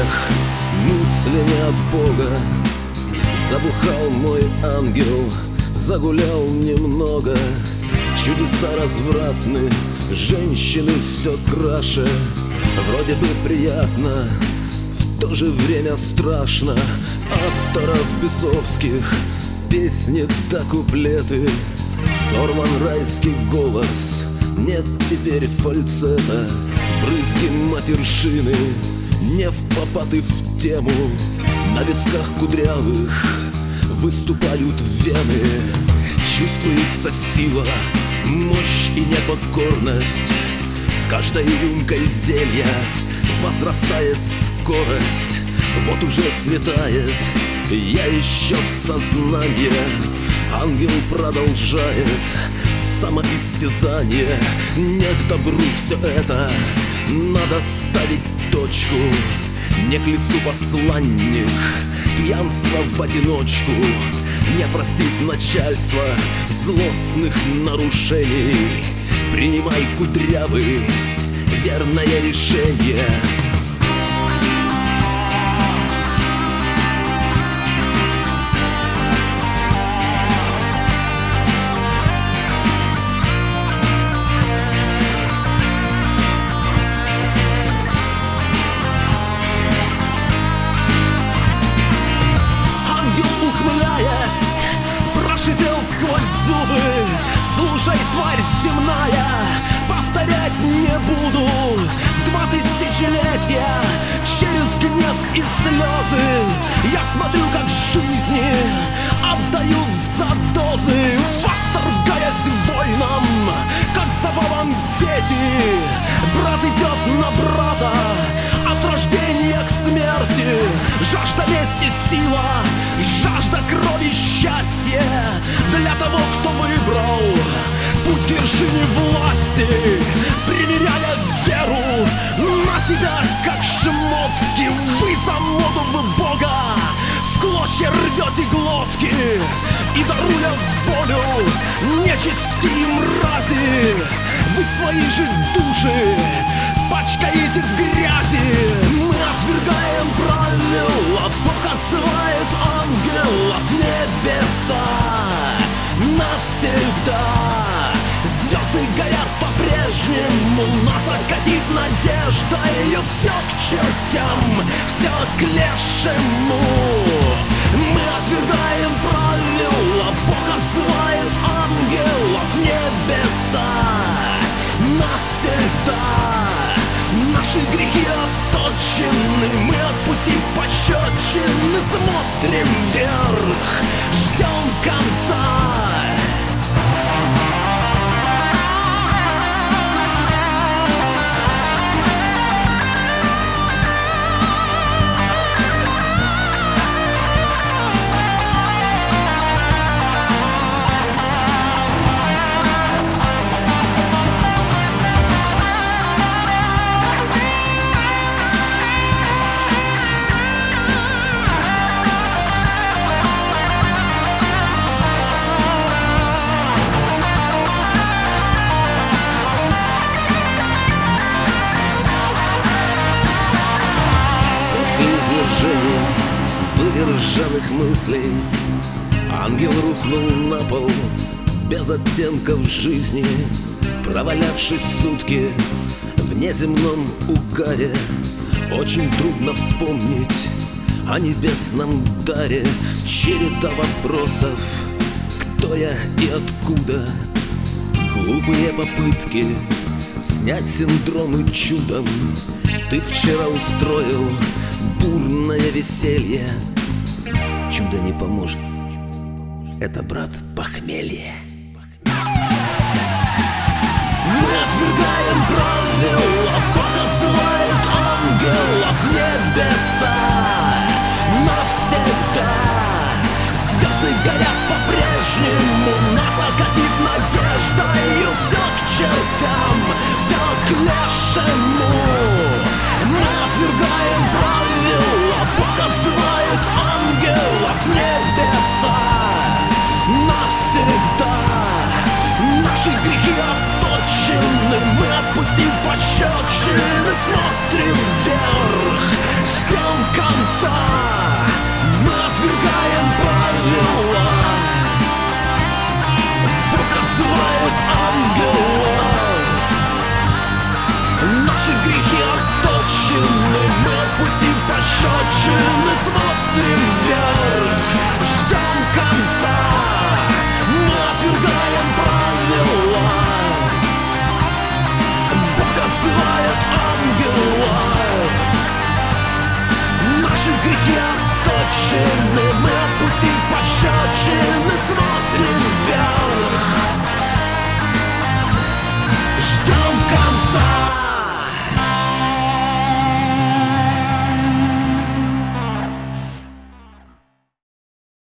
грех, мысли не от Бога. Забухал мой ангел, загулял немного. Чудеса развратны, женщины все краше. Вроде бы приятно, в то же время страшно. Авторов бесовских песни да куплеты. Сорван райский голос, нет теперь фальцета. Брызги матершины, не впопад и в тему. На висках кудрявых выступают вены. Чувствуется сила, мощь и непокорность. С каждой рюмкой зелья возрастает скорость. Вот уже светает, я еще в сознании. Ангел продолжает самоистязание. Не к добру все это, надо ставить точку. Не к лицу посланник, пьянство в одиночку. Не простит начальство злостных нарушений. Принимай, кудрявый, верное решение. Прошипел сквозь зубы: слушай, тварь земная, повторять не буду. 2000 летия через гнев и слезы я смотрю, как жизни отдают за дозы, восторгаясь войнам, как забавам дети. Брат идет на брата от рождения к смерти. Жажда мести, сила, жажда крови, счастье для того, кто выбрал путь к вершине власти, примеряя веру на себя, как шмотки. Вы за моду, вы Бога в клочья рвете глотки и, даруя волю нечисти и мрази, вы свои же души пачкаете в грязи. Мы отвергаем правила, Бог отсылает ангелов в небеса навсегда. Звезды горят по-прежнему, нас окатив надеждой. Все к чертям, все к лешему. Мы отвергаем правила, Бог отсылает ангелов в небеса навсегда. Наши грехи отточены, мы, отпустив пощечины, смотрим вверх, ждем конца. Выдержанных мыслей ангел рухнул на пол без оттенков жизни, провалявшись сутки в неземном угаре. Очень трудно вспомнить о небесном даре. Череда вопросов: кто я и откуда? Глупые попытки снять синдромы чудом. Ты вчера устроил бурное веселье. Чудо не поможет, это, брат, похмелье. Мы отвергаем правила, Бог отсылает ангелов в небеса навсегда. Звезды горят по-прежнему, нас окатив надеждой. Все к чертям, все к лешему. Мы отвергаем правила, Бог отсылает ангелов в небеса навсегда. Наши грехи отточены, мы, отпустив пощечины, смотрим